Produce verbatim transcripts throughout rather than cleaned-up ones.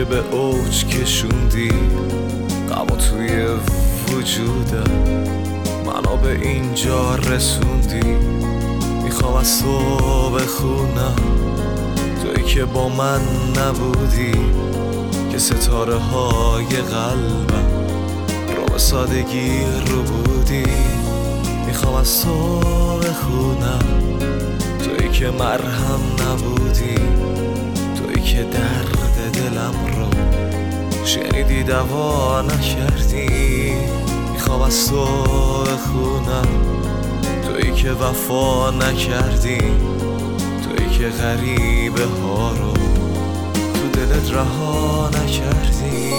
به اوج کشوندی غمو توی وجودم، منو به اینجا رسوندی. میخوام از تو بخونم تویی که با من نبودی، که ستاره های قلبم رو به سادگی رو بودی. میخوام از تو بخونم تویی که مرهم نبودی، تویی که درد دلم رو شنیدی دوا نکردی. میخوام از تو بخونم تویی که وفا نکردی، تویی که غریبه ها رو تو دلت رها نکردی.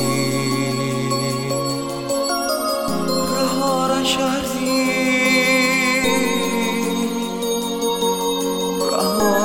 رها نکردی، رها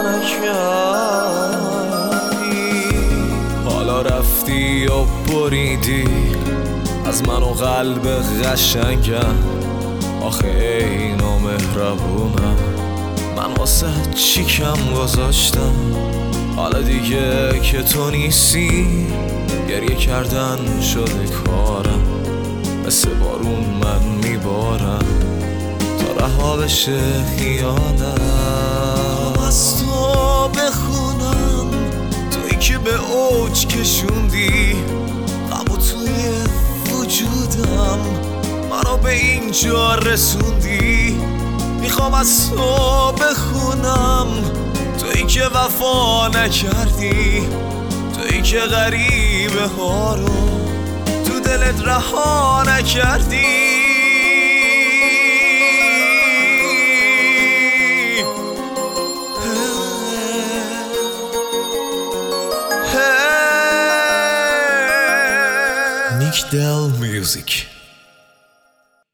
نکردی. حالا رفتی و بریدی از من و قلب قشنگم. آخه ای نامهربونم، من واسه چی کم گذاشتم؟ حالا دیگه که تو نیستی گریه کردن شده کارم، مثل بارون من میبارم تا رها بشه خیالم. از تو بخونم تویی که به اوج کشوندی غمو توی وجودم، منو به اینجا رسوندی. میخوام از تو بخونم تویی که وفا نکردی، تویی که غریبه ها رو تو دلت رها نکردی. Nick Del Music.